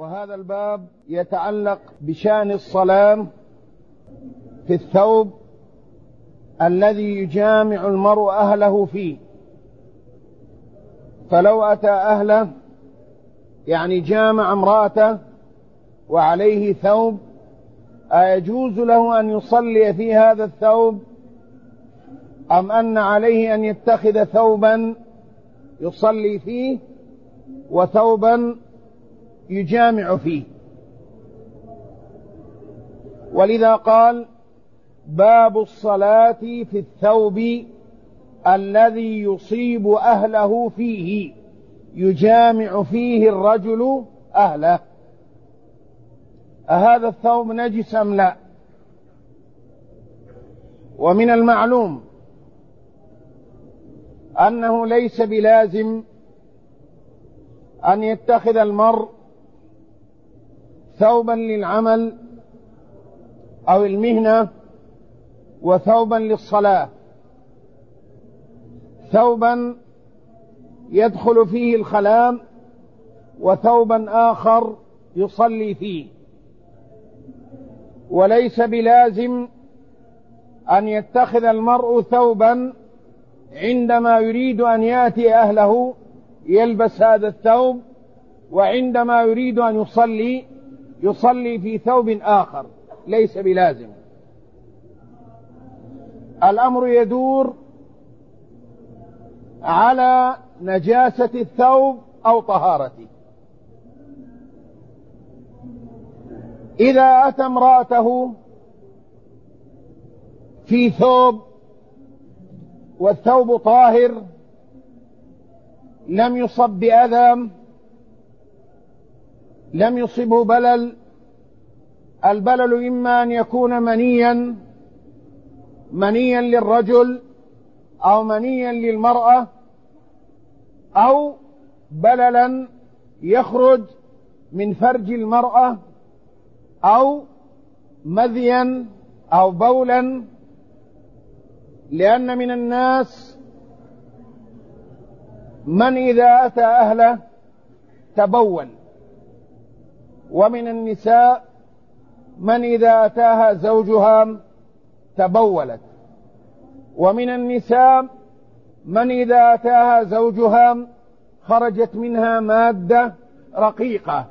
وهذا الباب يتعلق بشأن الصلاة في الثوب الذي يجامع المرء أهله فيه. فلو أتى أهله يعني جامع امرأته وعليه ثوب، أيجوز له أن يصلي في هذا الثوب أم أن عليه أن يتخذ ثوبا يصلي فيه وثوبا يجامع فيه؟ ولذا قال: باب الصلاة في الثوب الذي يصيب أهله فيه، يجامع فيه الرجل أهله. أهذا الثوب نجس أم لا؟ ومن المعلوم أنه ليس بلازم أن يتخذ المرء ثوبا للعمل أو المهنة وثوبا للصلاة، ثوبا يدخل فيه الخلاء وثوبا آخر يصلي فيه. وليس بلازم أن يتخذ المرء ثوبا عندما يريد أن يأتي أهله يلبس هذا الثوب، وعندما يريد أن يصلي في ثوب آخر، ليس بلازم. الأمر يدور على نجاسة الثوب أو طهارته. إذا أتى امرأته في ثوب والثوب طاهر لم يصب بأذى، لم يصبه بلل، البلل إما أن يكون منيا للرجل أو منيا للمرأة، أو بللا يخرج من فرج المرأة، أو مذيا أو بولا. لأن من الناس من إذا أتى أهله تبول، ومن النساء من إذا أتاها زوجها تبولت، ومن النساء من إذا أتاها زوجها خرجت منها مادة رقيقة.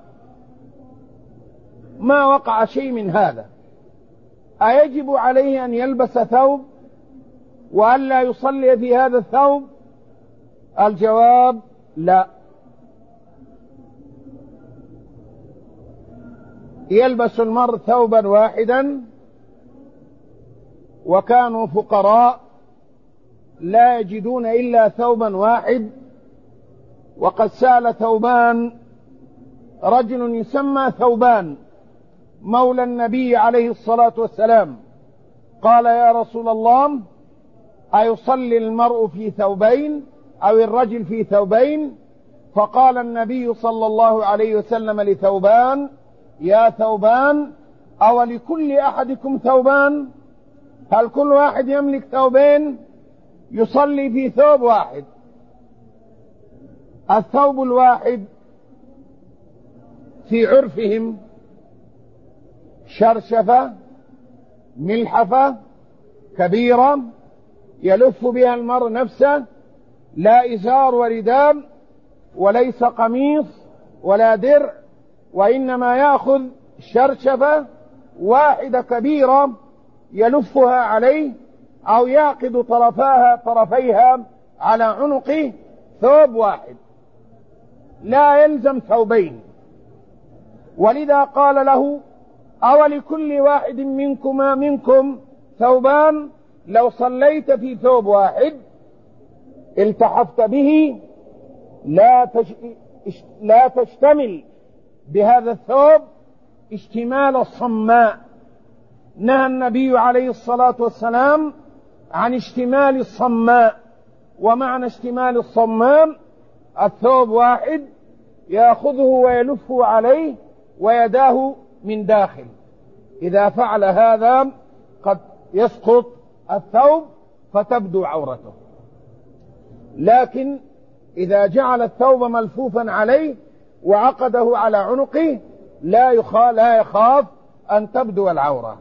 ما وقع شيء من هذا، أيجب عليه أن يلبس ثوب وألا يصلي في هذا الثوب؟ الجواب: لا. يلبس المرء ثوبا واحدا، وكانوا فقراء لا يجدون إلا ثوبا واحد، وقد سال ثوبان رجل يسمى ثوبان مولى النبي عليه الصلاة والسلام، قال: يا رسول الله، أيصلي المرء في ثوبين أو الرجل في ثوبين؟ فقال النبي صلى الله عليه وسلم لثوبان: يا ثوبان، أو لكل أحدكم ثوبان؟ هل كل واحد يملك ثوبين؟ يصلي في ثوب واحد. الثوب الواحد في عرفهم شرشفة ملحفة كبيرة يلف بها المرء نفسه، لا إزار ورداء، وليس قميص ولا درع، وإنما يأخذ شرشفة واحدة كبيرة يلفها عليه، أو يعقد طرفيها على عنقه، ثوب واحد، لا يلزم ثوبين. ولذا قال له: أو لكل واحد منكم ثوبان؟ لو صليت في ثوب واحد التحفت به لا تشتمل بهذا الثوب اشتمال الصماء. نهى النبي عليه الصلاة والسلام عن اشتمال الصماء. ومعنى اشتمال الصماء: الثوب واحد يأخذه ويلفه عليه ويداه من داخل. إذا فعل هذا قد يسقط الثوب فتبدو عورته. لكن إذا جعل الثوب ملفوفا عليه وعقده على عنقه لا يخاف أن تبدو العورة.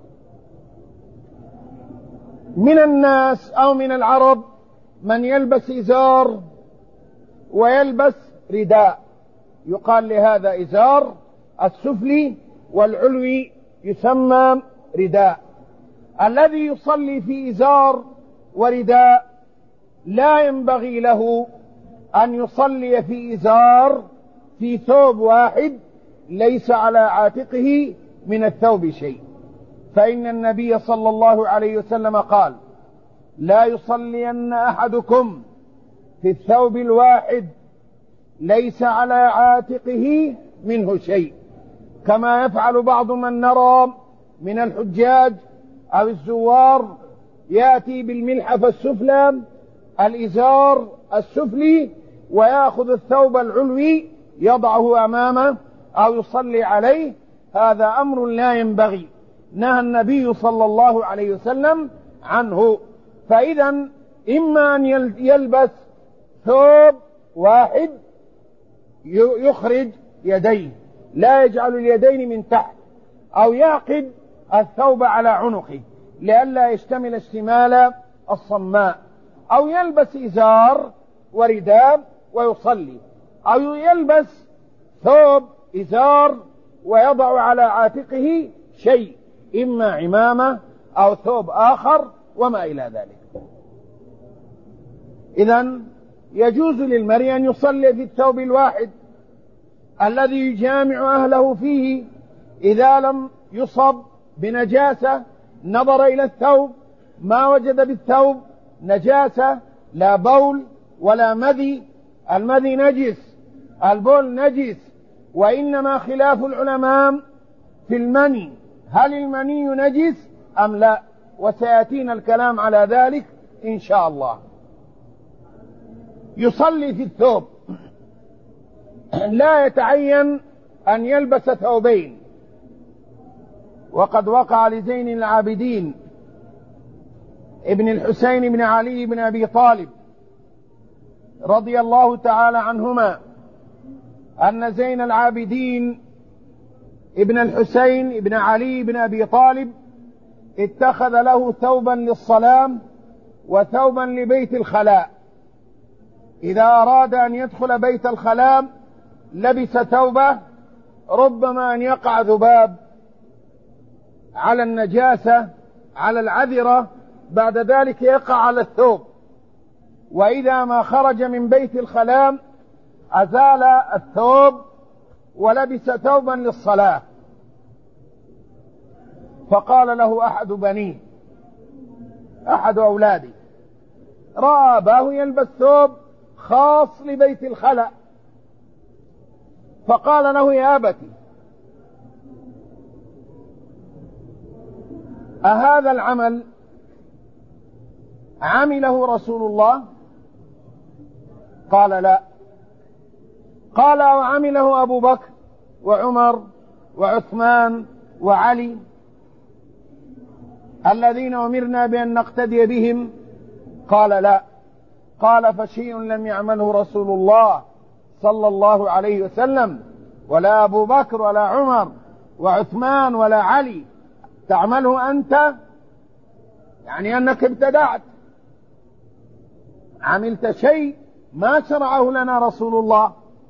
من الناس أو من العرب من يلبس إزار ويلبس رداء، يقال لهذا إزار، السفلي والعلوي يسمى رداء. الذي يصلي في إزار ورداء لا ينبغي له أن يصلي في إزار في ثوب واحد ليس على عاتقه من الثوب شيء، فإن النبي صلى الله عليه وسلم قال: لا يصلين أحدكم في الثوب الواحد ليس على عاتقه منه شيء، كما يفعل بعض من نرى من الحجاج أو الزوار، يأتي بالملحف السفلى الإزار السفلي ويأخذ الثوب العلوي يضعه أمامه أو يصلي عليه. هذا أمر لا ينبغي، نهى النبي صلى الله عليه وسلم عنه. فإذا إما أن يلبس ثوب واحد يخرج يديه، لا يجعل اليدين من تحت، أو يعقد الثوب على عنقه لئلا يشتمل اشتمال الصماء، أو يلبس إزار ورداء ويصلي، أو يلبس ثوب إزار ويضع على عاتقه شيء، إما عمامة أو ثوب آخر وما إلى ذلك. إذن يجوز للمرء أن يصلي في الثوب الواحد الذي يجامع أهله فيه إذا لم يصب بنجاسة، نظر إلى الثوب ما وجد بالثوب نجاسة، لا بول ولا مذي، المذي نجس، البول نجس، وإنما خلاف العلماء في المني، هل المني نجس أم لا، وسيأتينا الكلام على ذلك إن شاء الله. يصلي في الثوب، لا يتعين أن يلبس ثوبين، وقد وقع لزين العابدين ابن الحسين بن علي بن أبي طالب رضي الله تعالى عنهما أن زين العابدين ابن الحسين بن علي بن أبي طالب اتخذ له ثوبا للصلاة وثوبا لبيت الخلاء. إذا أراد أن يدخل بيت الخلاء لبس ثوبه، ربما أن يقع ذباب على النجاسة على العذرة، بعد ذلك يقع على الثوب، وإذا ما خرج من بيت الخلاء أزال الثوب ولبس ثوبا للصلاة. فقال له أحد بنيه، أحد أولادي، رأى أباه يلبس ثوب خاص لبيت الخلاء، فقال له: يا أبتي، أهذا العمل عمله رسول الله؟ قال: لا. قال: وعمله أبو بكر وعمر وعثمان وعلي الذين أمرنا بأن نقتدي بهم؟ قال: لا. قال: فشيء لم يعمله رسول الله صلى الله عليه وسلم ولا أبو بكر ولا عمر وعثمان ولا علي تعمله أنت، يعني أنك ابتدعت، عملت شيء ما شرعه لنا رسول الله.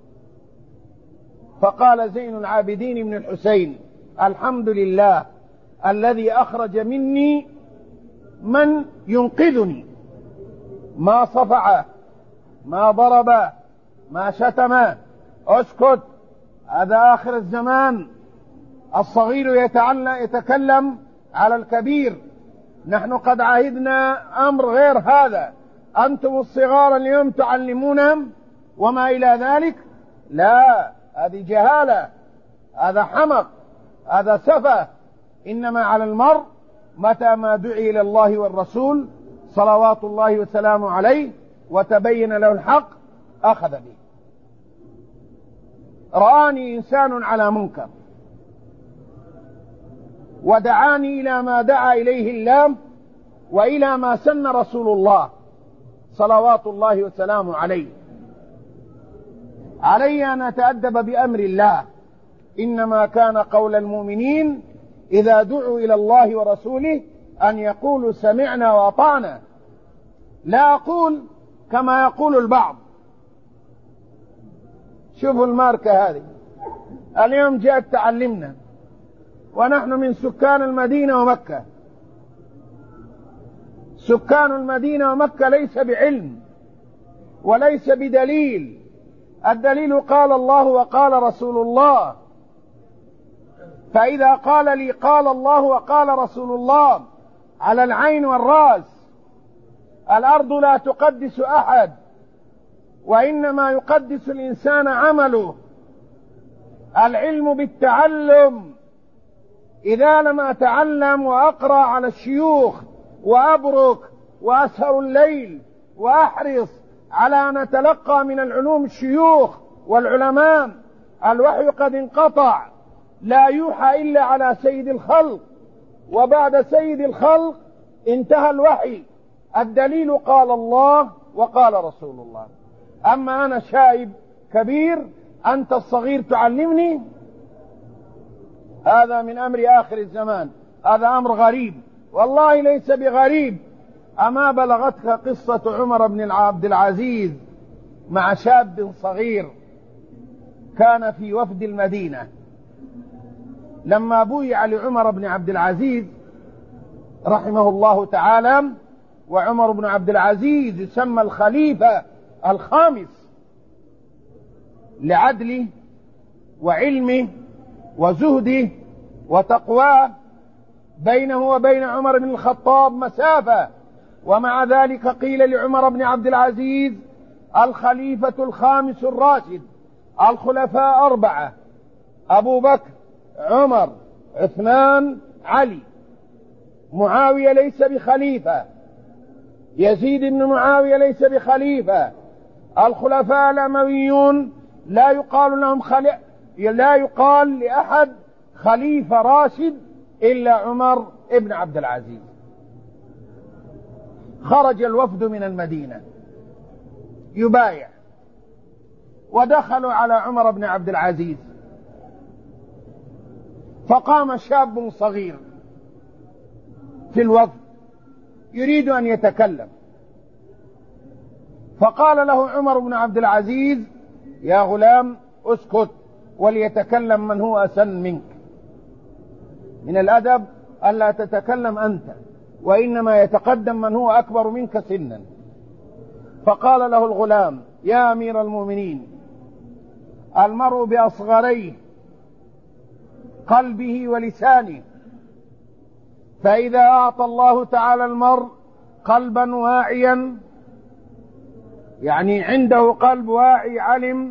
فقال زين العابدين بن الحسين: الحمد لله الذي أخرج مني من ينقذني، ما صفع، ما ضرب، ما شتم، اسكت، هذا آخر الزمان، الصغير يتكلم على الكبير، نحن قد عهدنا أمر غير هذا، أنتم الصغار اليوم تعلمونهم وما إلى ذلك. لا، هذه جهالة، هذا حمق، هذا سفه. إنما على المرء متى ما دعي إلى الله والرسول صلوات الله وسلامه عليه وتبين له الحق أخذ به. رآني إنسان على منكر ودعاني إلى ما دعا إليه الله وإلى ما سن رسول الله صلوات الله وسلامه عليه، علي أن أتأدب بأمر الله إنما كان قول المؤمنين إذا دعوا إلى الله ورسوله أن يقولوا سمعنا وأطعنا، لا أقول كما يقول البعض. شوفوا الماركة هذه، اليوم جاءت تعلمنا ونحن من سكان المدينة ومكة. سكان المدينة ومكة ليس بعلم وليس بدليل، الدليل قال الله وقال رسول الله. فإذا قال لي قال الله وقال رسول الله على العين والرأس. الأرض لا تقدس أحد، وإنما يقدس الإنسان عمله. العلم بالتعلم، إذا لم أتعلم وأقرأ على الشيوخ وأبرك وأسهر الليل وأحرص على أن أتلقى من العلوم الشيوخ والعلماء، الوحي قد انقطع، لا يوحى إلا على سيد الخلق، وبعد سيد الخلق انتهى الوحي. الدليل قال الله وقال رسول الله. أما أنا شايب كبير، أنت الصغير تعلمني، هذا من أمر آخر الزمان، هذا أمر غريب. والله ليس بغريب. أما بلغتك قصة عمر بن عبد العزيز مع شاب صغير كان في وفد المدينة، لما بويع لعمر بن عبد العزيز رحمه الله تعالى، وعمر بن عبد العزيز يسمى الخليفة الخامس لعدله وعلمه وزهده وتقواه، بينه وبين عمر بن الخطاب مسافة، ومع ذلك قيل لعمر بن عبد العزيز الخليفة الخامس الراشد. الخلفاء أربعة: أبو بكر، عمر، عثمان، علي. معاوية ليس بخليفة، يزيد بن معاوية ليس بخليفة. الخلفاء الأمويون لا يقال لأحد خليفة راشد إلا عمر بن عبد العزيز. خرج الوفد من المدينة يبايع، ودخلوا على عمر بن عبد العزيز، فقام شاب صغير في الوفد يريد أن يتكلم، فقال له عمر بن عبد العزيز: يا غلام اسكت وليتكلم من هو أسن منك. من الأدب ألا تتكلم أنت، وإنما يتقدم من هو أكبر منك سنا. فقال له الغلام: يا أمير المؤمنين، المرء بأصغريه قلبه ولسانه، فإذا أعطى الله تعالى المرء قلبا واعيا، يعني عنده قلب واعي، علم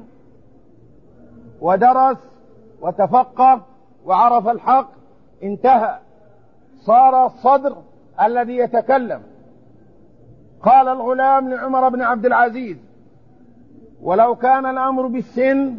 ودرس وتفقه وعرف الحق، انتهى، صار الصدر الذي يتكلم. قال الغلام لعمر بن عبد العزيز: ولو كان الأمر بالسن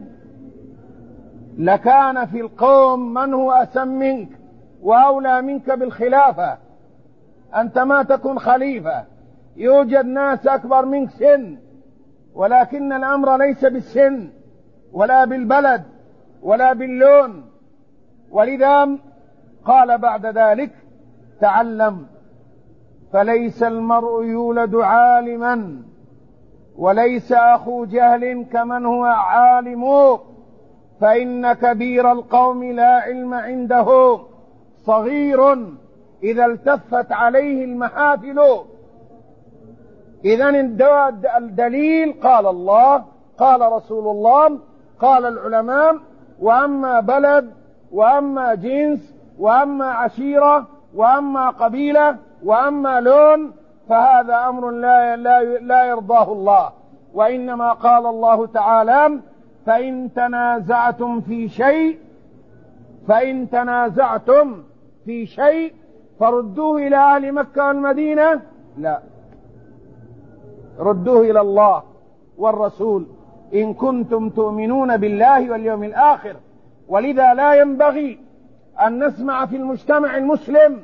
لكان في القوم من هو أسن منك وأولى منك بالخلافة. أنت ما تكون خليفة، يوجد ناس أكبر منك سن، ولكن الأمر ليس بالسن ولا بالبلد ولا باللون. ولذا قال بعد ذلك: تعلم، فليس المرء يولد عالما، وليس أخو جهل كمن هو عالم، فإن كبير القوم لا علم عنده، صغير إذا التفت عليه المحافل. إذن الدليل قال الله، قال رسول الله، قال العلماء. وأما بلد، وأما جنس، وأما عشيرة، وأما قبيلة، وأما لون، فهذا أمر لا يرضاه الله. وإنما قال الله تعالى: فإن تنازعتم في شيء فردوه إلى أهل مكة والمدينة، لا، ردوه إلى الله والرسول إن كنتم تؤمنون بالله واليوم الآخر. ولذا لا ينبغي أن نسمع في المجتمع المسلم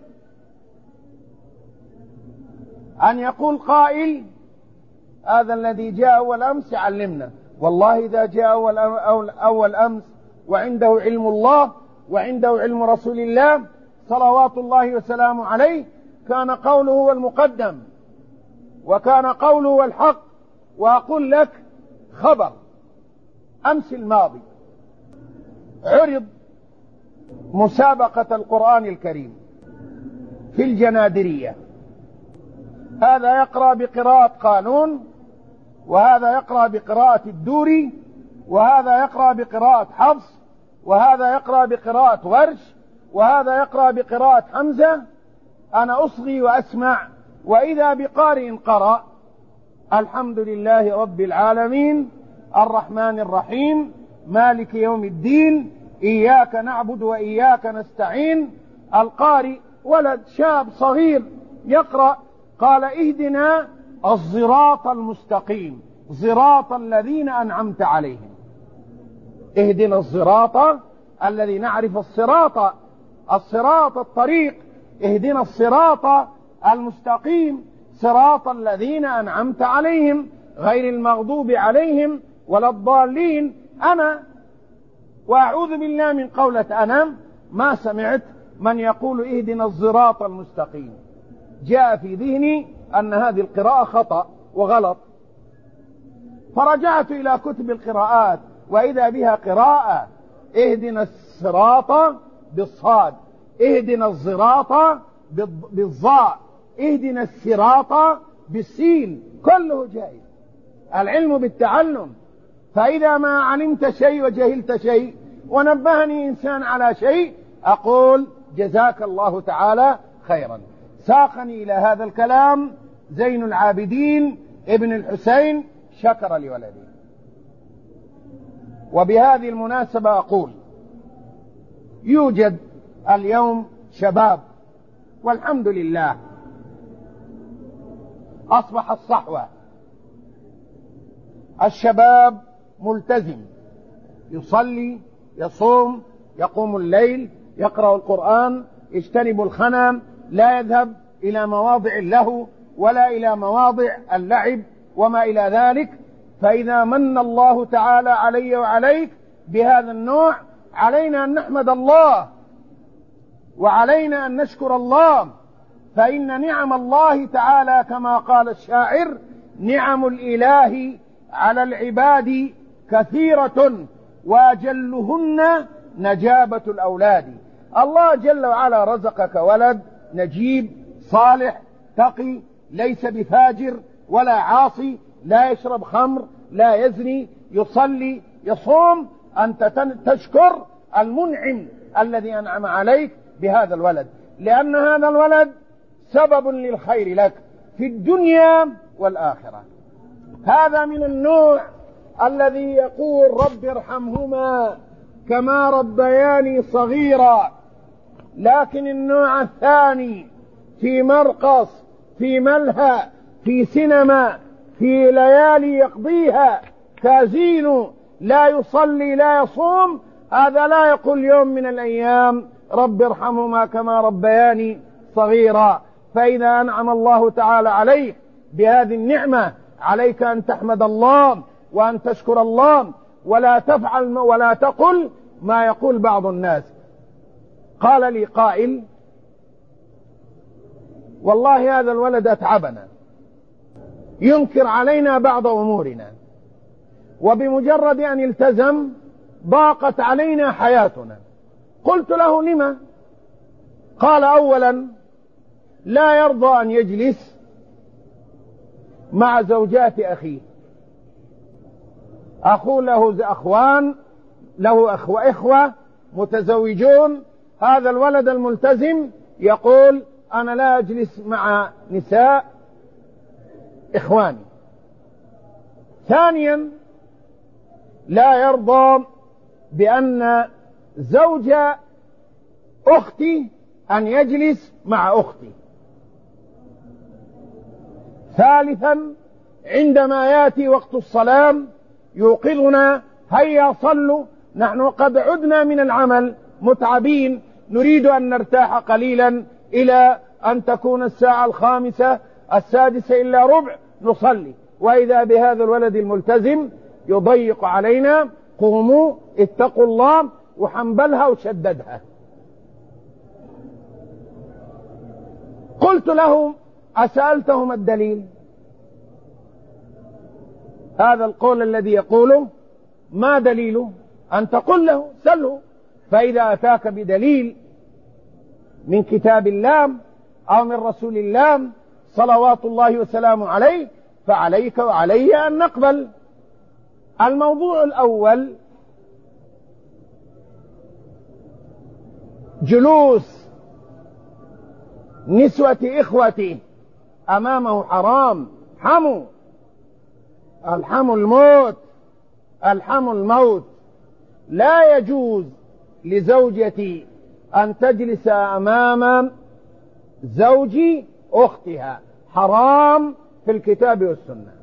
أن يقول قائل: هذا الذي جاء أول أمس علمنا. والله إذا جاء أول أمس وعنده علم الله وعنده علم رسول الله صلوات الله وسلامه عليه، كان قوله هو المقدم وكان قوله هو الحق. وأقول لك خبر أمس الماضي عرض مسابقة القرآن الكريم في الجنادرية، هذا يقرأ بقراءة قانون، وهذا يقرأ بقراءة الدوري، وهذا يقرأ بقراءة حفص، وهذا يقرأ بقراءة ورش، وهذا يقرأ بقراءة حمزة. أنا أصغي وأسمع، وإذا بقارئ قرأ الحمد لله رب العالمين الرحمن الرحيم مالك يوم الدين إياك نعبد وإياك نستعين. القارئ ولد شاب صغير يقرأ، قال اهدنا الصراط المستقيم صراط الذين أنعمت عليهم. اهدنا الصراط الذي نعرف الصراط الطريق، اهدنا الصراط المستقيم صراط الذين أنعمت عليهم غير المغضوب عليهم ولا الضالين. أنا وأعوذ بالله من قولة أنا ما سمعت من يقول اهدنا الصراط المستقيم. جاء في ذهني أن هذه القراءة خطأ وغلط، فرجعت إلى كتب القراءات وإذا بها قراءة اهدنا الصراط بالصاد، اهدنا الصراط بالظاء، اهدنا الصراط بالسين، كله جائز. العلم بالتعلم، فإذا ما علمت شيء وجهلت شيء ونبهني إنسان على شيء أقول جزاك الله تعالى خيرا. ساقني إلى هذا الكلام زين العابدين ابن الحسين شكر لولده. وبهذه المناسبة أقول يوجد اليوم شباب والحمد لله أصبح الصحوة، الشباب ملتزم، يصلي يصوم يقوم الليل يقرأ القرآن يجتنب الخنا، لا يذهب إلى مواضع اللهو ولا إلى مواضع اللعب وما إلى ذلك. فإذا من الله تعالى علي وعليك بهذا النوع علينا أن نحمد الله وعلينا أن نشكر الله، فإن نعم الله تعالى كما قال الشاعر نعم الإله على العباد كثيرة وأجلهن نجابة الأولاد. الله جل وعلا رزقك ولد نجيب صالح تقي ليس بفاجر ولا عاصي، لا يشرب خمر لا يزني، يصلي يصوم، أنت تشكر المنعم الذي أنعم عليك بهذا الولد، لأن هذا الولد سبب للخير لك في الدنيا والآخرة. هذا من النوع الذي يقول رب ارحمهما كما ربياني صغيرا. لكن النوع الثاني في مرقص في ملهى في سينما في ليالي يقضيها كازينو، لا يصلي لا يصوم، هذا لا يقول يوم من الأيام رب ارحمهما كما ربياني صغيرا. فإذا أنعم الله تعالى عليك بهذه النعمة عليك أن تحمد الله وأن تشكر الله، ولا تفعل ولا تقل ما يقول بعض الناس. قال لي قائل والله هذا الولد أتعبنا، ينكر علينا بعض أمورنا، وبمجرد أن التزم ضاقت علينا حياتنا. قلت له لما؟ قال أولا لا يرضى أن يجلس مع زوجات أخيه، أخو له أخوان له إخوة متزوجون، هذا الولد الملتزم يقول أنا لا أجلس مع نساء إخواني. ثانيا لا يرضى بأن زوج أختي أن يجلس مع أختي. ثالثا عندما يأتي وقت الصلاة يوقظنا هيا صلوا، نحن قد عدنا من العمل متعبين نريد أن نرتاح قليلا إلى أن تكون الساعة 5 6 إلا ربع نصلي، وإذا بهذا الولد الملتزم يضيق علينا قوموا اتقوا الله، وحنبلها وشددها. قلت لهم أسألتهم الدليل؟ هذا القول الذي يقوله ما دليله؟ أنت قل له، سله، فإذا أتاك بدليل من كتاب الله أو من رسول الله صلوات الله وسلامه عليه فعليك وعلي أن نقبل. الموضوع الأول جلوس نسوة إخوتي أمامه حرام. حموا الحموا الموت، الحموا الموت. لا يجوز لزوجتي أن تجلس أمام زوج أختها، حرام في الكتاب والسنة،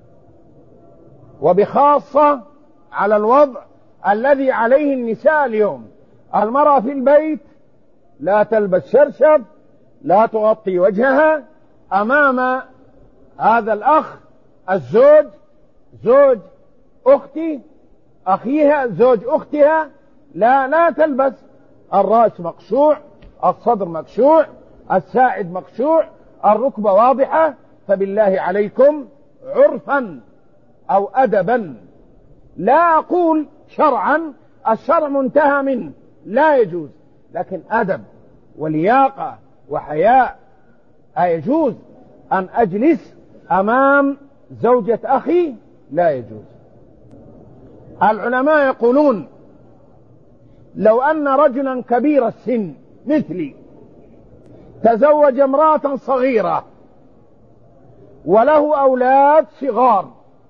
وبخاصة على الوضع الذي عليه النساء اليوم. المرأة في البيت لا تلبس شرشف، لا تغطي وجهها أمام هذا الأخ الزوج، زوج أختي أخيها، زوج أختها، لا تلبس. الرأس مقشوع، الصدر مقشوع، الساعد مقشوع، الركبة واضحة. فبالله عليكم عرفا أو أدبا، لا أقول شرعا، الشرع منتهى منه لا يجوز، لكن أدب ولياقة وحياء. أيجوز أن أجلس أمام زوجة أخي؟ لا يجوز. العلماء يقولون لو أن رجلا كبير السن مثلي تزوج امرأة صغيرة وله أولاد صغار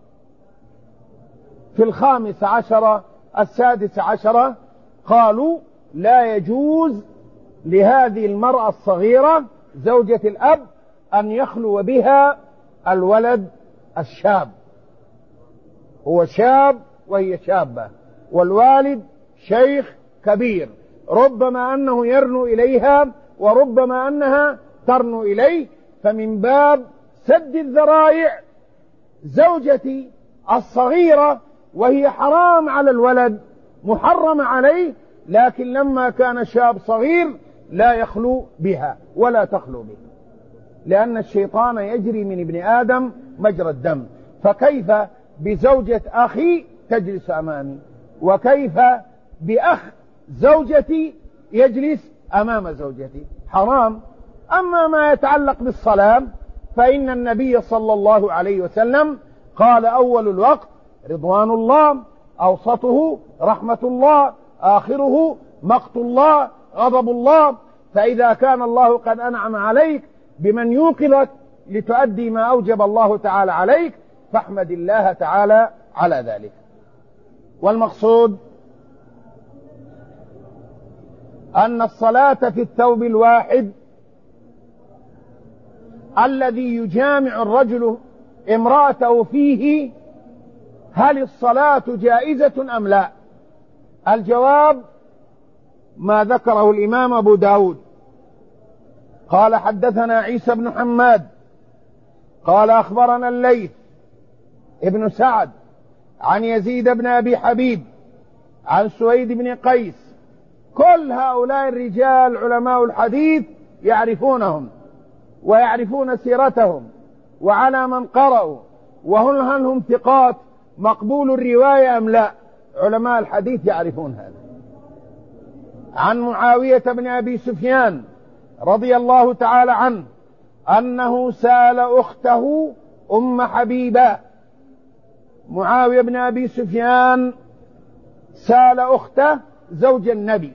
في 15 16، قالوا لا يجوز لهذه المرأة الصغيرة زوجة الأب أن يخلو بها الولد الشاب. هو شاب وهي شابة، والوالد شيخ كبير، ربما أنه يرنو إليها وربما أنها ترنو إليه. فمن باب سد الذرائع زوجتي الصغيرة وهي حرام على الولد، محرم عليه، لكن لما كان شاب صغير لا يخلو بها ولا تخلو به، لأن الشيطان يجري من ابن آدم مجرى الدم. فكيف بزوجة أخي تجلس أمامي؟ وكيف بأخ زوجتي يجلس أمام زوجتي؟ حرام. أما ما يتعلق بالصلاة فإن النبي صلى الله عليه وسلم قال أول الوقت رضوان الله، أوسطه رحمة الله، آخره مقت الله، غضب الله. فإذا كان الله قد أنعم عليك بمن يوقظك لتؤدي ما أوجب الله تعالى عليك فاحمد الله تعالى على ذلك. والمقصود أن الصلاة في الثوب الواحد الذي يجامع الرجل امرأته فيه، هل الصلاة جائزة أم لا؟ الجواب ما ذكره الإمام أبو داود قال حدثنا عيسى بن حماد قال أخبرنا الليث ابن سعد عن يزيد بن أبي حبيب عن سويد بن قيس. كل هؤلاء الرجال علماء الحديث يعرفونهم ويعرفون سيرتهم وعلى من قرأوا، هل هم ثقات مقبول الرواية أم لا؟ علماء الحديث يعرفون هذا. عن معاوية بن أبي سفيان رضي الله تعالى عنه أنه سأل أخته أم حبيبة. معاوية بن أبي سفيان سأل أخته زوج النبي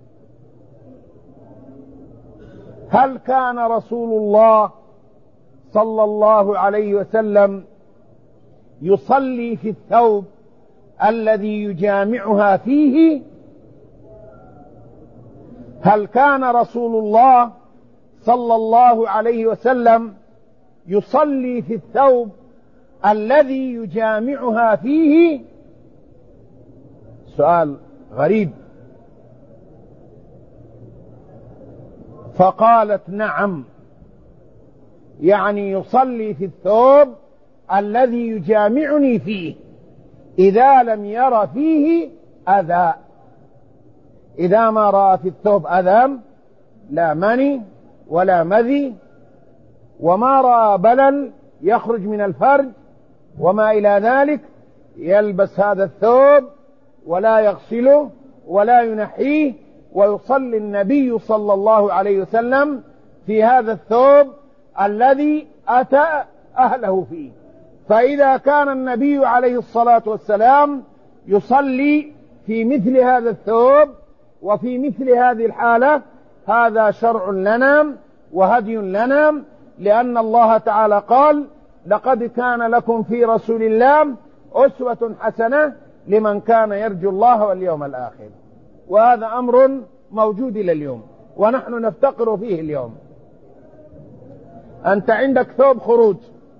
هل كان رسول الله صلى الله عليه وسلم يصلي في الثوب الذي يجامعها فيه؟ هل كان رسول الله صلى الله عليه وسلم يصلي في الثوب الذي يجامعها فيه؟ سؤال غريب. فقالت نعم، يعني يصلي في الثوب الذي يجامعني فيه، إذا لم ير فيه أذى. إذا ما رأى في الثوب أذى لا مني ولا مذي، وما رأى بلل يخرج من الفرج وما إلى ذلك، يلبس هذا الثوب ولا يغسله ولا ينحيه، ويصلي النبي صلى الله عليه وسلم في هذا الثوب الذي أتى أهله فيه. فإذا كان النبي عليه الصلاة والسلام يصلي في مثل هذا الثوب وفي مثل هذه الحالة، هذا شرع لنا وهدي لنا، لأن الله تعالى قال: لقد كان لكم في رسول الله أسوة حسنة لمن كان يرجو الله واليوم الآخر. وهذا أمر موجود إلى اليوم ونحن نفتقر فيه اليوم. أنت عندك ثوب خروج،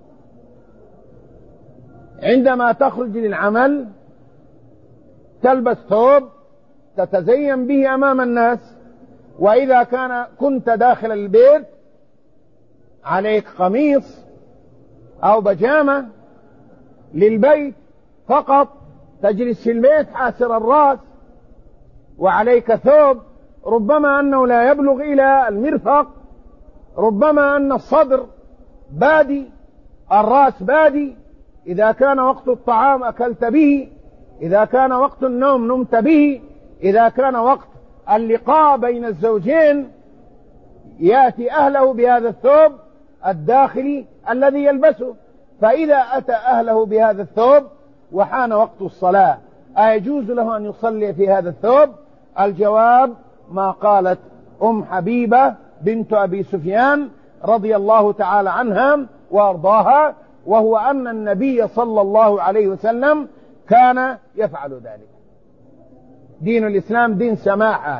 عندما تخرج للعمل تلبس ثوب تتزين به أمام الناس، وإذا كنت داخل البيت عليك قميص أو بجامة للبيت فقط، تجلس في البيت حاسر الرأس وعليك ثوب ربما أنه لا يبلغ إلى المرفق، ربما أن الصدر بادي، الرأس بادي. إذا كان وقت الطعام أكلت به، إذا كان وقت النوم نمت به، إذا كان وقت اللقاء بين الزوجين يأتي أهله بهذا الثوب الداخلي الذي يلبسه. فإذا أتى أهله بهذا الثوب وحان وقت الصلاة، أيجوز له أن يصلي في هذا الثوب؟ الجواب ما قالت حبيبة بنت أبي سفيان رضي الله تعالى عنها وأرضاها، وهو أن النبي صلى الله عليه وسلم كان يفعل ذلك. دين الإسلام دين سماحة،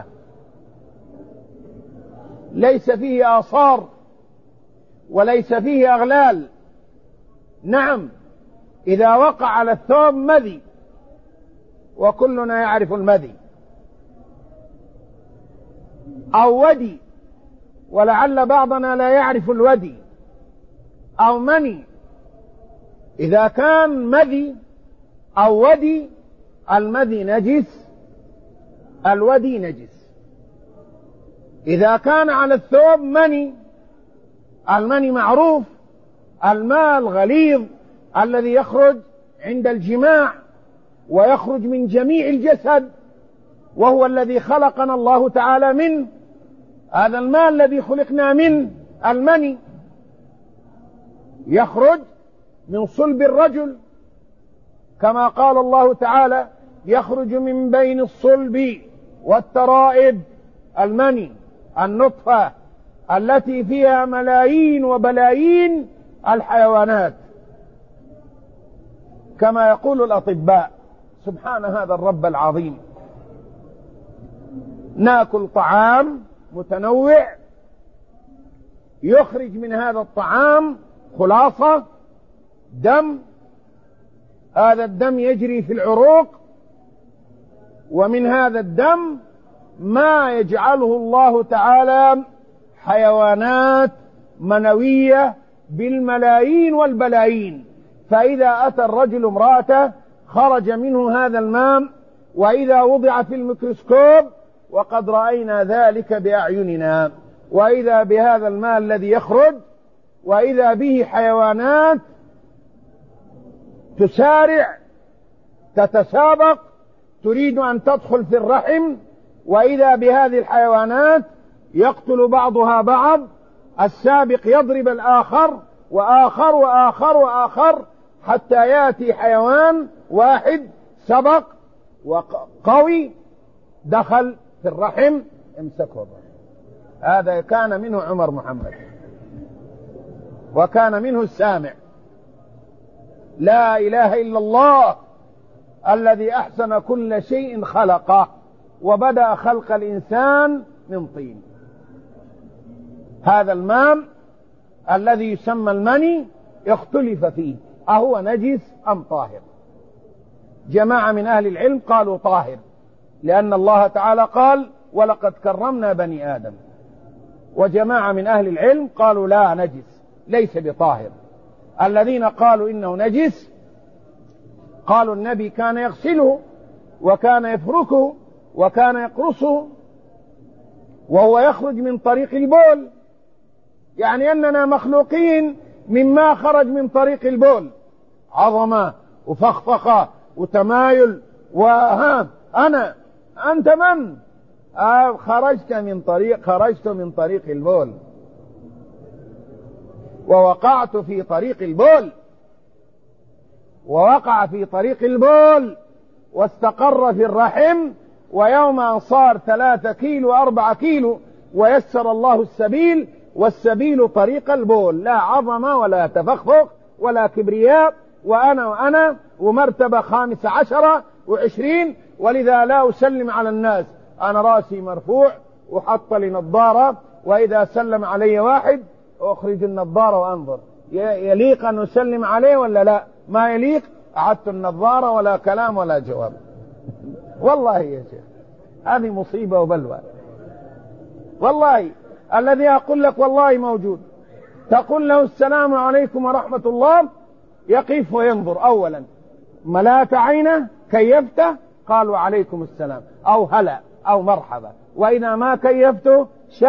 ليس فيه آثار وليس فيه أغلال. نعم، إذا وقع على الثوب مذي، وكلنا يعرف المذي، أو ودي، ولعل بعضنا لا يعرف الودي، أو مني، إذا كان مذي أو ودي، المذي نجس، الودي نجس. إذا كان على الثوب مني، المني معروف، الماء الغليظ الذي يخرج عند الجماع ويخرج من جميع الجسد، وهو الذي خلقنا الله تعالى منه، هذا الماء الذي خلقنا منه المني يخرج من صلب الرجل، كما قال الله تعالى: يخرج من بين الصلب والترائب. المني النطفة التي فيها ملايين وبلايين الحيوانات، كما يقول الأطباء. سبحان هذا الرب العظيم. ناكل طعام متنوع يخرج من هذا الطعام خلاصة دم، هذا الدم يجري في العروق، ومن هذا الدم ما يجعله الله تعالى حيوانات منوية بالملايين والبلايين. فإذا أتى الرجل امرأته خرج منه هذا الماء، وإذا وضع في الميكروسكوب، وقد رأينا ذلك بأعيننا، وإذا بهذا الماء الذي يخرج، وإذا به حيوانات تسارع تتسابق تريد أن تدخل في الرحم، وإذا بهذه الحيوانات يقتل بعضها بعض، السابق يضرب الآخر وآخر وآخر وآخر، حتى يأتي حيوان واحد سبق وقوي دخل في الرحم امسكه. هذا كان منه عمر محمد، وكان منه السامع. لا إله إلا الله الذي أحسن كل شيء خلقه، وبدأ خلق الإنسان من طين. هذا الماء الذي يسمى المني اختلف فيه، أهو نجس أم طاهر؟ جماعة من أهل العلم قالوا طاهر، لأن الله تعالى قال: ولقد كرمنا بني آدم. وجماعة من أهل العلم قالوا لا، نجس ليس بطاهر. الذين قالوا إنه نجس قالوا النبي كان يغسله وكان يفركه وكان يقرصه وهو يخرج من طريق البول، يعني أننا مخلوقين مما خرج من طريق البول، عظمة وفخفخة وتمايل. أنت من؟ خرجت من طريق البول ووقعت في طريق البول، ووقع في طريق البول واستقر في الرحم، ويوم أن صار 3 كيلو 4 كيلو ويسر الله السبيل، والسبيل طريق البول، لا عظمة ولا تفخفخ ولا كبرياء، وأنا ومرتبة 15 و20. ولذا لا أسلم على الناس، أنا راسي مرفوع وحط لي نظارة، وإذا سلم علي واحد أخرج النظارة وأنظر يليق أن أسلم عليه ولا لا؟ ما يليق، أعدت النظارة ولا كلام ولا جواب. والله يا شيخ هذه مصيبة وبلوى، والله الذي أقول لك والله موجود. تقول له السلام عليكم ورحمة الله، يقف وينظر، أولا ملأت عينه كيفته قالوا عليكم السلام أو هلا أو مرحبا، وإذا ما كيفته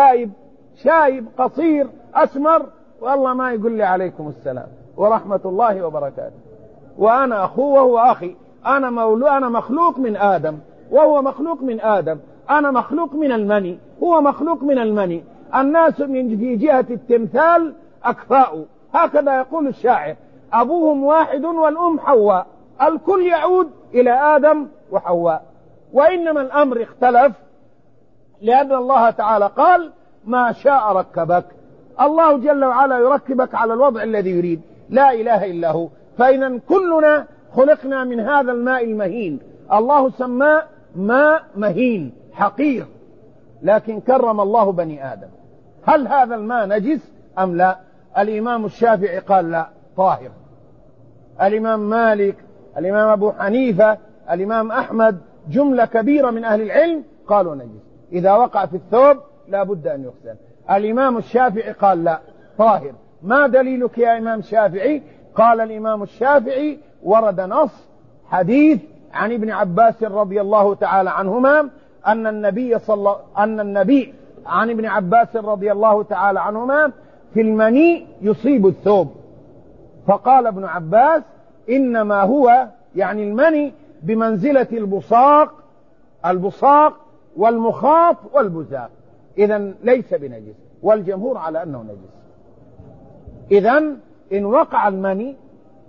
شايب قصير أسمر والله ما يقول لي عليكم السلام ورحمة الله وبركاته. وأنا أخوه وهو أخي، أنا مخلوق من آدم وهو مخلوق من آدم، أنا مخلوق من المني هو مخلوق من المني، الناس في جهة التمثال أكفاء، هكذا يقول الشاعر، أبوهم واحد والأم حواء، الكل يعود إلى آدم وحواء. وإنما الأمر اختلف لأن الله تعالى قال ما شاء ركبك، الله جل وعلا يركبك على الوضع الذي يريد، لا إله إلا هو. فإذا كلنا خلقنا من هذا الماء المهين، الله سماه ماء مهين حقير، لكن كرم الله بني آدم. هل هذا الماء نجس أم لا؟ الإمام الشافعي قال لا، طاهر. الإمام مالك، الإمام أبو حنيفة، الإمام أحمد، جملة كبيرة من أهل العلم قالوا نجس، إذا وقع في الثوب لا بد أن يغسل. الإمام الشافعي قال لا، طاهر. ما دليلك يا إمام شافعي؟ قال الإمام الشافعي ورد نص حديث عن ابن عباس رضي الله تعالى عنهما أن النبي عن ابن عباس رضي الله تعالى عنهما في المني يصيب الثوب، فقال ابن عباس إنما هو يعني المني بمنزلة البصاق والمخاط والبزاق، إذن ليس بنجس، والجمهور على أنه نجس. إذن إن وقع المني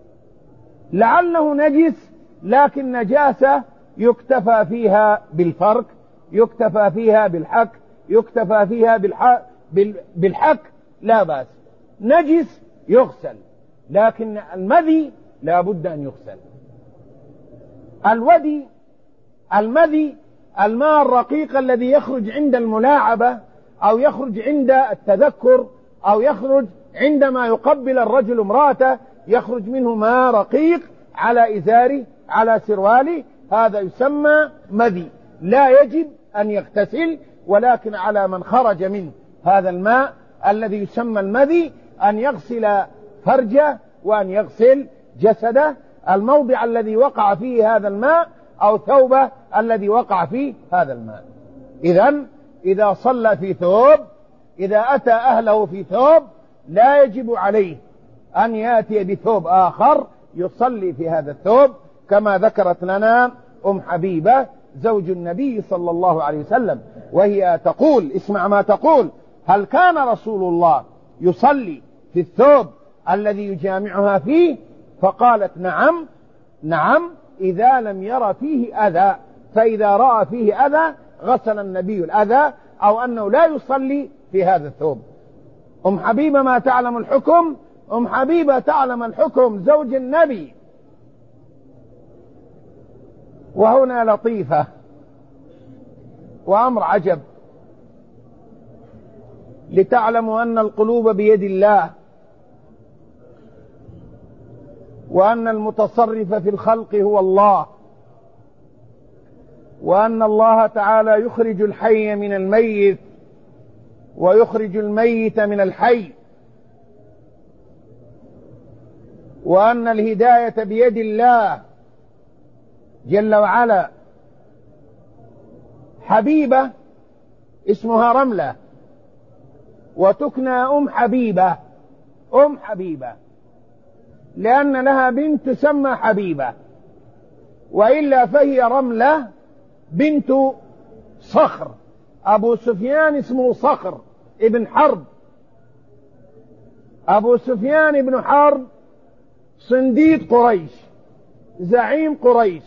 لعله نجس، لكن نجاسة يكتفى فيها بالفرك، يكتفى فيها بالحك، يكتفى فيها بالحك لا بأس. نجس يغسل، لكن المذي لا بد أن يغسل. المذي الماء الرقيق الذي يخرج عند الملاعبة أو يخرج عند التذكر أو يخرج عندما يقبل الرجل امرأته، يخرج منه ماء رقيق على إزاره على سروالي، هذا يسمى مذي، لا يجب أن يغتسل، ولكن على من خرج منه هذا الماء الذي يسمى المذي أن يغسل فرجه وأن يغسل جسده، الموضع الذي وقع فيه هذا الماء أو ثوبه الذي وقع فيه هذا الماء. إذن إذا صلى في ثوب، إذا أتى أهله في ثوب، لا يجب عليه أن يأتي بثوب آخر يصلي في هذا الثوب، كما ذكرت لنا أم حبيبة زوج النبي صلى الله عليه وسلم، وهي تقول، اسمع ما تقول: هل كان رسول الله يصلي في الثوب الذي يجامعها فيه؟ فقالت نعم إذا لم ير فيه أذى، فإذا رأى فيه أذى غسل النبي الأذى، أو أنه لا يصلي في هذا الثوب. أم حبيبة ما تعلم الحكم؟ أم حبيبة تعلم الحكم، زوج النبي. وهنا لطيفة وأمر عجب، لتعلموا أن القلوب بيد الله، وأن المتصرف في الخلق هو الله، وأن الله تعالى يخرج الحي من الميت ويخرج الميت من الحي، وأن الهداية بيد الله جل وعلا، حبيبة اسمها رملة، وتكنى أم حبيبة، أم حبيبة، لأن لها بنت تسمى حبيبة، وإلا فهي رملة بنت صخر. أبو سفيان اسمه صخر ابن حرب. أبو سفيان ابن حرب صنديد قريش، زعيم قريش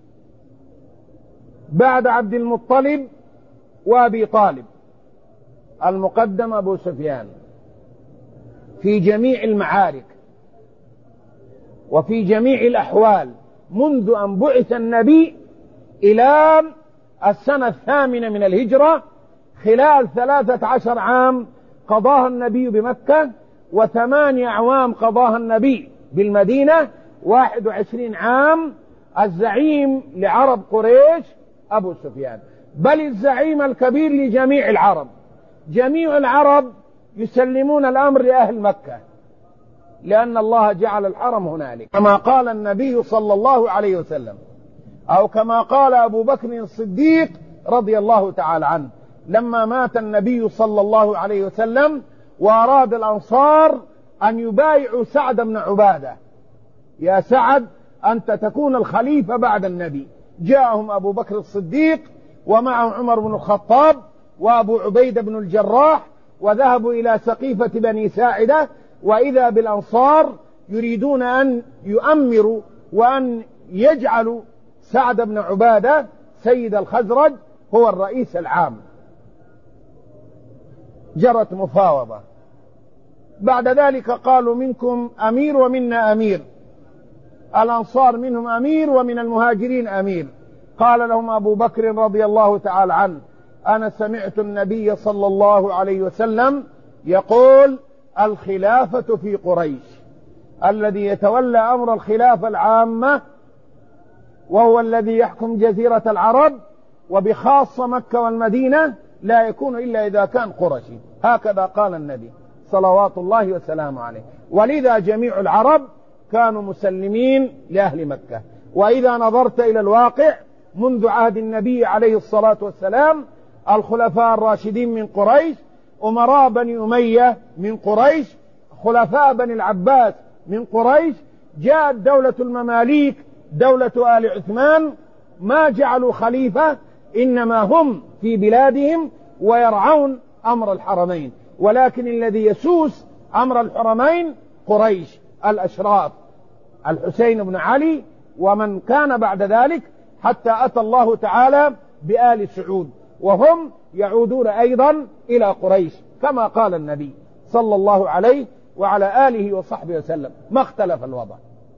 بعد عبد المطلب وأبي طالب. المقدم أبو سفيان في جميع المعارك وفي جميع الأحوال منذ أن بعث النبي إلى السنة 8 من الهجرة، خلال 13 عام قضاها النبي بمكة، و8 أعوام قضاها النبي بالمدينة، 21 عام. الزعيم لعرب قريش أبو سفيان، بل الزعيم الكبير لجميع العرب. جميع العرب يسلمون الأمر لأهل مكة، لأن الله جعل الحرم هنالك، كما قال النبي صلى الله عليه وسلم، أو كما قال أبو بكر الصديق رضي الله تعالى عنه لما مات النبي صلى الله عليه وسلم، وأراد الأنصار أن يبايعوا سعد بن عبادة: يا سعد أنت تكون الخليفة بعد النبي. جاءهم أبو بكر الصديق ومعه عمر بن الخطاب وأبو عبيدة بن الجراح، وذهبوا إلى سقيفة بني ساعدة، وإذا بالأنصار يريدون أن يؤمروا وأن يجعلوا سعد بن عبادة سيد الخزرج هو الرئيس العام. جرت مفاوضة. بعد ذلك قالوا: منكم أمير ومنا أمير. الأنصار منهم أمير ومن المهاجرين أمير. قال لهم أبو بكر رضي الله تعالى عنه: أنا سمعت النبي صلى الله عليه وسلم يقول: الخلافة في قريش، الذي يتولى أمر الخلافة العامة وهو الذي يحكم جزيرة العرب وبخاصة مكة والمدينة لا يكون إلا إذا كان قرشي. هكذا قال النبي صلوات الله وسلامه عليه. ولذا جميع العرب كانوا مسلمين لأهل مكة. وإذا نظرت إلى الواقع منذ عهد النبي عليه الصلاة والسلام، الخلفاء الراشدين من قريش، أمراء بني أمية من قريش، خلفاء بني العباس من قريش، جاءت دولة المماليك، دولة آل عثمان، ما جعلوا خليفة، إنما هم في بلادهم ويرعون أمر الحرمين. ولكن الذي يسوس أمر الحرمين قريش، الأشراف، الحسين بن علي ومن كان بعد ذلك، حتى أتى الله تعالى بآل سعود، وهم يعودون أيضا إلى قريش كما قال النبي صلى الله عليه وعلى آله وصحبه وسلم، ما اختلف الوضع.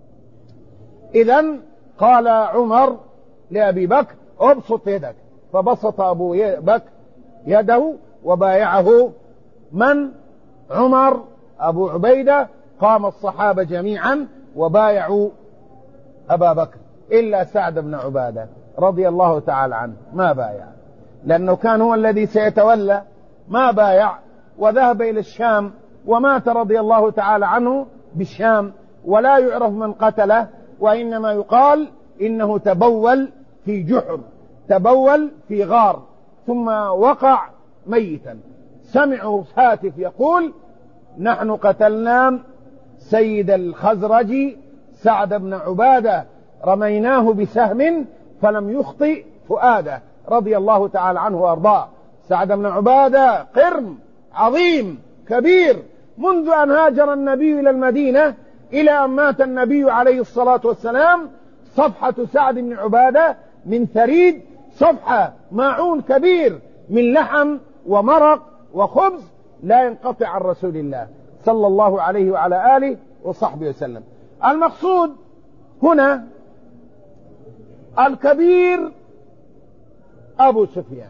إذن قال عمر لأبي بكر: ابسط يدك. فبسط أبو بكر يده وبايعه من؟ عمر. أبو عبيدة. قام الصحابة جميعا وبايعوا أبا بكر إلا سعد بن عبادة رضي الله تعالى عنه، ما بايع، لأنه كان هو الذي سيتولى، ما بايع، وذهب إلى الشام ومات رضي الله تعالى عنه بالشام، ولا يعرف من قتله، وإنما يقال إنه تبول في جحر، تبول في غار، ثم وقع ميتا. سمعوا هاتف يقول: نحن قتلنا سيد الخزرج سعد بن عبادة، رميناه بسهم فلم يخطئ فؤاده، رضي الله تعالى عنه وأرضاه. سعد بن عبادة قرم عظيم كبير، منذ أن هاجر النبي إلى المدينة إلى أن مات النبي عليه الصلاة والسلام. صفحة سعد بن عبادة من ثريد، صفحة ماعون كبير من لحم ومرق وخبز لا ينقطع عن رسول الله صلى الله عليه وعلى آله وصحبه وسلم. المقصود هنا الكبير أبو سفيان.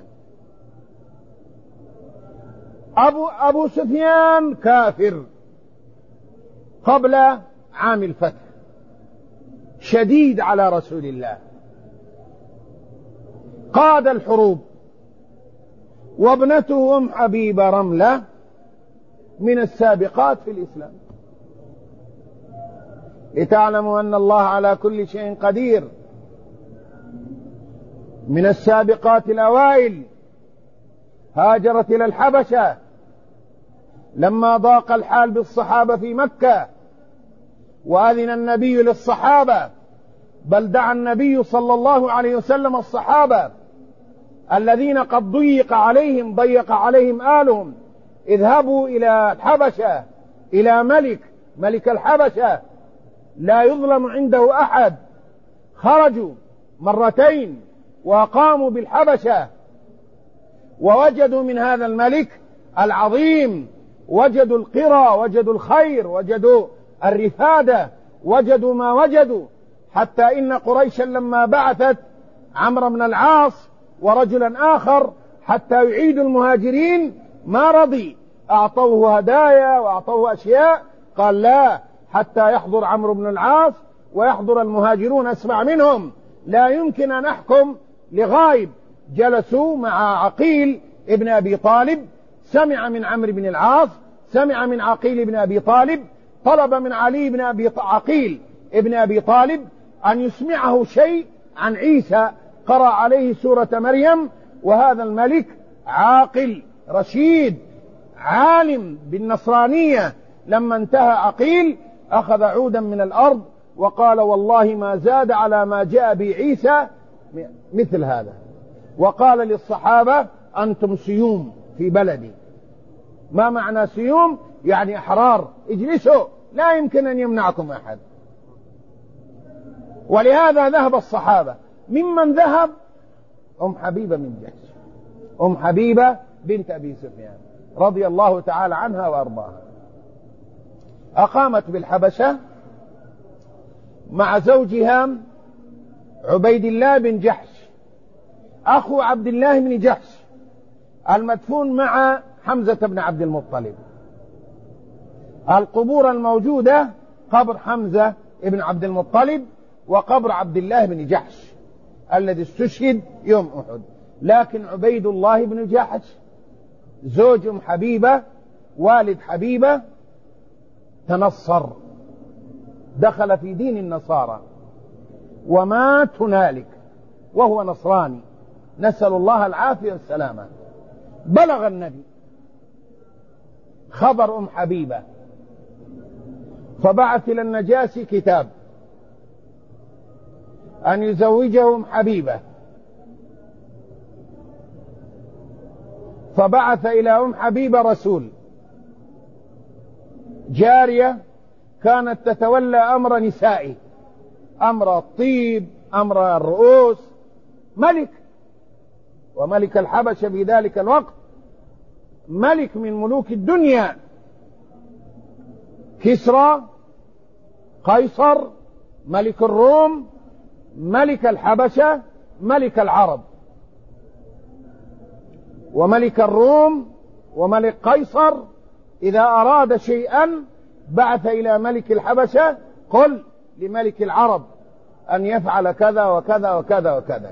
أبو سفيان كافر قبل عام الفتح، شديد على رسول الله، قاد الحروب، وابنته أم حبيبة رملة من السابقات في الإسلام. لتعلموا أن الله على كل شيء قدير. من السابقات الأوائل، هاجرت إلى الحبشة لما ضاق الحال بالصحابة في مكة، وأذن النبي للصحابة، بل دعا النبي صلى الله عليه وسلم الصحابة الذين قد ضيق عليهم آلهم، اذهبوا إلى الحبشة، إلى ملك الحبشة لا يظلم عنده أحد. خرجوا مرتين وقاموا بالحبشة، ووجدوا من هذا الملك العظيم، وجدوا القرى، وجدوا الخير، وجدوا الرفادة، وجدوا ما وجدوا، حتى إن قريشا لما بعثت عمرو بن العاص ورجلا آخر حتى يعيدوا المهاجرين ما رضي، أعطوه هدايا وأعطوه أشياء، قال لا، حتى يحضر عمرو بن العاص ويحضر المهاجرون أسمع منهم، لا يمكن أن أحكم لغايب. جلسوا مع عقيل ابن أبي طالب، سمع من عمرو بن العاص، سمع من عقيل ابن أبي طالب، طلب من علي بن عقيل ابن أبي طالب أن يسمعه شيء عن عيسى، قرأ عليه سورة مريم. وهذا الملك عاقل رشيد عالم بالنصرانية، لما انتهى عقيل أخذ عودا من الأرض وقال والله ما زاد على ما جاء به عيسى مثل هذا، وقال للصحابة أنتم سيوم في بلدي. ما معنى سيوم؟ يعني أحرار، اجلسوا، لا يمكن أن يمنعكم أحد. ولهذا ذهب الصحابة، ممن ذهب حبيبة من جحش، حبيبة بنت أبي سفيان رضي الله تعالى عنها وأرضاها، أقامت بالحبشة مع زوجها عبيد الله بن جحش أخو عبد الله بن جحش المدفون مع حمزة بن عبد المطلب. القبور الموجودة قبر حمزة بن عبد المطلب وقبر عبد الله بن جحش الذي استشهد يوم أحد. لكن عبيد الله بن جحش زوج حبيبة والد حبيبة تنصر، دخل في دين النصارى ومات هنالك وهو نصراني، نسأل الله العافية والسلامة. بلغ النبي خبر حبيبة، فبعث إلى النجاشي كتاب أن يزوجهم حبيبة، فبعث إلى حبيبة رسول، جارية كانت تتولى أمر نسائه، أمر الطيب، أمر الرؤوس، ملك، وملك الحبشة في ذلك الوقت ملك من ملوك الدنيا، كسرى، قيصر، ملك الروم، ملك الحبشة، ملك العرب. وملك الروم وملك قيصر إذا أراد شيئا بعث إلى ملك الحبشة قل لملك العرب أن يفعل كذا وكذا وكذا وكذا.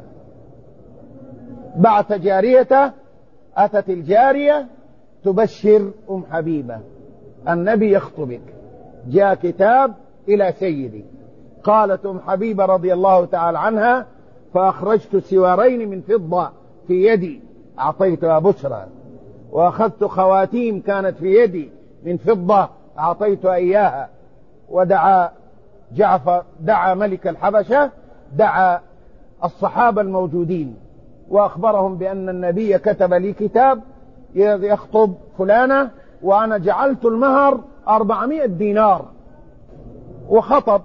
بعث جاريته، أتت الجارية تبشر حبيبة النبي يخطبك، جاء كتاب إلى سيدي. قالت حبيبة رضي الله تعالى عنها فأخرجت سوارين من فضة في يدي أعطيتها بشرى، وأخذت خواتيم كانت في يدي من فضة أعطيتها إياها. ودعا دعا ملك الحبشة، دعا الصحابة الموجودين وأخبرهم بأن النبي كتب لي كتاب يخطب فلانة، وأنا جعلت المهر 400 دينار. وخطب،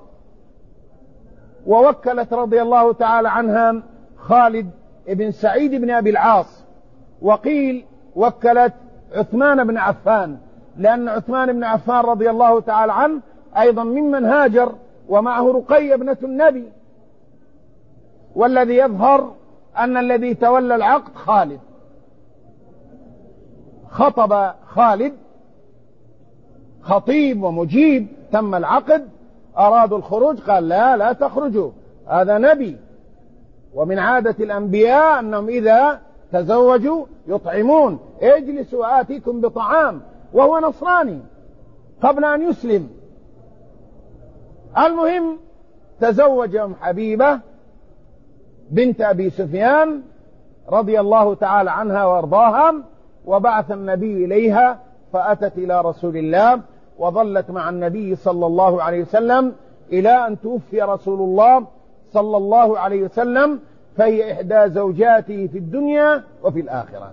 ووكلت رضي الله تعالى عنها خالد بن سعيد بن أبي العاص، وقيل وكلت عثمان بن عفان، لأن عثمان بن عفان رضي الله تعالى عنه أيضا ممن هاجر، ومعه رقية ابنة النبي. والذي يظهر أن الذي تولى العقد خالد. خطب خالد خطيب ومجيب، تم العقد، أرادوا الخروج، قال لا تخرجوا، هذا نبي، ومن عادة الأنبياء أنهم إذا تزوجوا يطعمون، اجلسوا آتيكم بطعام، وهو نصراني قبل أن يسلم. المهم تزوج حبيبة بنت أبي سفيان رضي الله تعالى عنها وارضاها، وبعث النبي إليها فأتت إلى رسول الله وظلت مع النبي صلى الله عليه وسلم إلى أن توفي رسول الله صلى الله عليه وسلم، فهي إحدى زوجاته في الدنيا وفي الآخرة،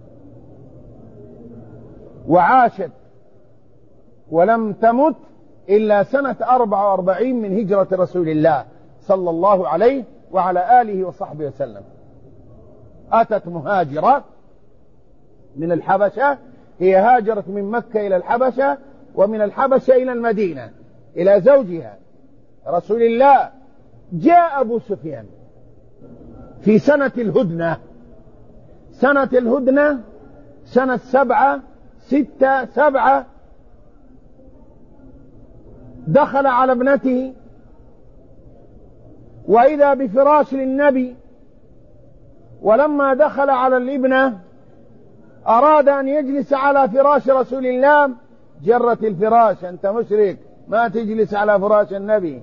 وعاشت ولم تمت إلا سنة 44 من هجرة رسول الله صلى الله عليه وعلى آله وصحبه وسلم. أتت مهاجرة من الحبشة، هي هاجرت من مكة إلى الحبشة، ومن الحبشة إلى المدينة إلى زوجها رسول الله. جاء أبو سفيان في سنة الهدنة، سنة الهدنة سنة 7 دخل على ابنته، وإذا بفراش للنبي، ولما دخل على الابنة أراد أن يجلس على فراش رسول الله، جرت الفراش: أنت مشرك، ما تجلس على فراش النبي.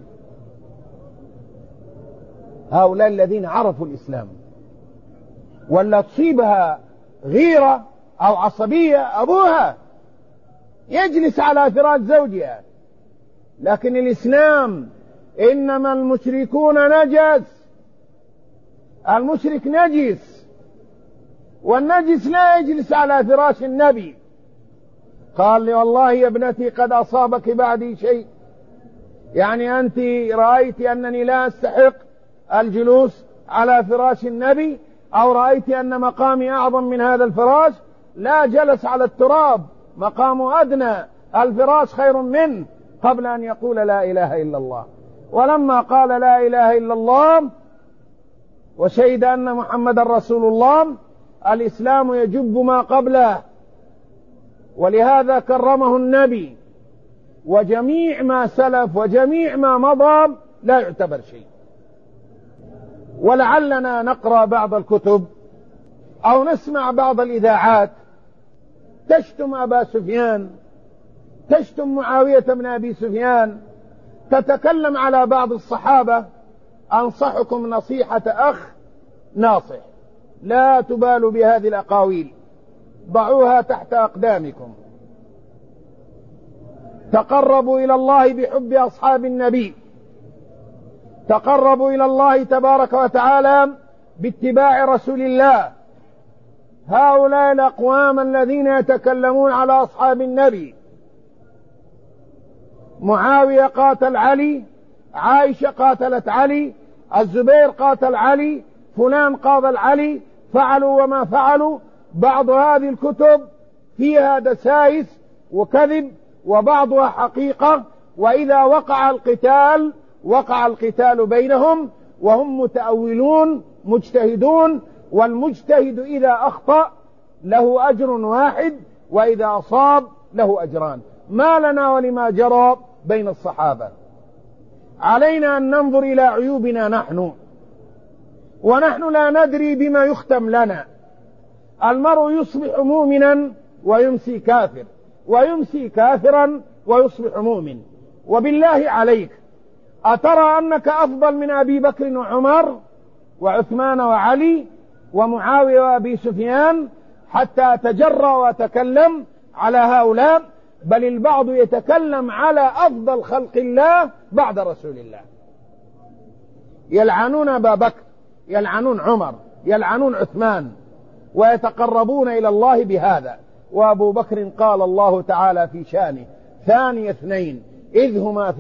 هؤلاء الذين عرفوا الإسلام، ولا تصيبها غيرة أو عصبية أبوها يجلس على فراش زوجها. لكن الإسلام: إنما المشركون نجس، المشرك نجس، والنجس لا يجلس على فراش النبي. قال لي: والله يا ابنتي قد أصابك بعدي شيء، يعني أنت رأيت أنني لا أستحق الجلوس على فراش النبي، أو رأيت أن مقامي أعظم من هذا الفراش؟ لا، جلس على التراب، مقامه أدنى، الفراش خير منه، قبل أن يقول لا إله إلا الله. ولما قال لا إله إلا الله وشهد أن محمد رسول الله، الإسلام يجب ما قبله، ولهذا كرمه النبي، وجميع ما سلف وجميع ما مضى لا يعتبر شيء. ولعلنا نقرأ بعض الكتب أو نسمع بعض الإذاعات تشتم أبا سفيان، تشتم معاوية بن أبي سفيان، تتكلم على بعض الصحابة. أنصحكم نصيحة أخ ناصح: لا تبالوا بهذه الأقاويل، ضعوها تحت أقدامكم. تقربوا إلى الله بحب أصحاب النبي، تقربوا إلى الله تبارك وتعالى باتباع رسول الله. هؤلاء الأقوام الذين يتكلمون على أصحاب النبي: معاوية قاتل علي، عائشة قاتلت علي، الزبير قاتل علي، فلان قاتل علي، فعلوا وما فعلوا. بعض هذه الكتب فيها دسائس وكذب، وبعضها حقيقة. وإذا وقع القتال بينهم وهم متأولون مجتهدون، والمجتهد إذا أخطأ له أجر واحد، وإذا أصاب له أجران. ما لنا ولما جرى بين الصحابة. علينا أن ننظر إلى عيوبنا نحن، ونحن لا ندري بما يختم لنا. المرء يصبح مؤمنا ويمسي كافر، ويمسي كافرا ويصبح مؤمن. وبالله عليك، أترى أنك أفضل من أبي بكر وعمر وعثمان وعلي ومعاوية وأبي سفيان حتى أتجرأ وأتكلم على هؤلاء؟ بل البعض يتكلم على أفضل خلق الله بعد رسول الله، يلعنون أبا بكر، يلعنون عمر، يلعنون عثمان، ويتقربون إلى الله بهذا. وأبو بكر قال الله تعالى في شانه: ثاني اثنين إذ هما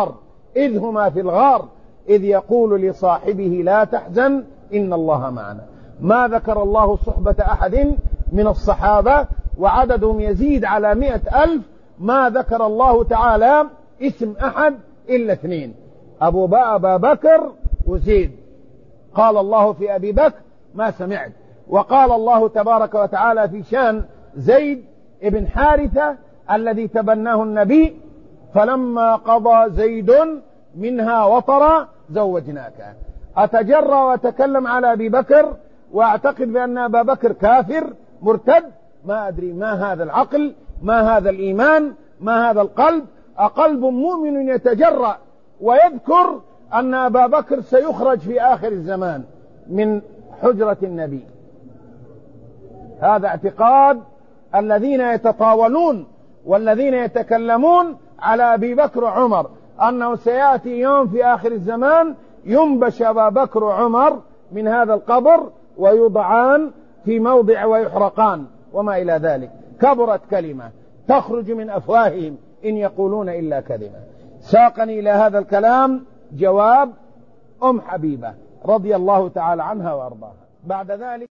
في الغار إذ يقول لصاحبه لا تحزن إن الله معنا. ما ذكر الله صحبة أحد من الصحابة وعددهم يزيد على 100,000، ما ذكر الله تعالى اسم أحد إلا اثنين: أبا بكر وزيد. قال الله في أبي بكر: ما سمعت. وقال الله تبارك وتعالى في شان زيد ابن حارثة الذي تبناه النبي: فلما قضى زيد منها وطرا زوجناك. أتجرأ وأتكلم على أبي بكر وأعتقد بأن أبا بكر كافر مرتد؟ ما أدري ما هذا العقل، ما هذا الإيمان، ما هذا القلب. أقلب مؤمن يتجرأ ويذكر أن أبا بكر سيخرج في آخر الزمان؟ من حجرة النبي. هذا اعتقاد الذين يتطاولون والذين يتكلمون على أبي بكر وعمر، أنه سيأتي يوم في آخر الزمان ينبش أبا بكر وعمر من هذا القبر ويوضعان في موضع ويحرقان وما إلى ذلك. كبرت كلمة تخرج من أفواههم إن يقولون إلا كلمة. ساقني إلى هذا الكلام جواب حبيبة رضي الله تعالى عنها وأرضاها. بعد ذلك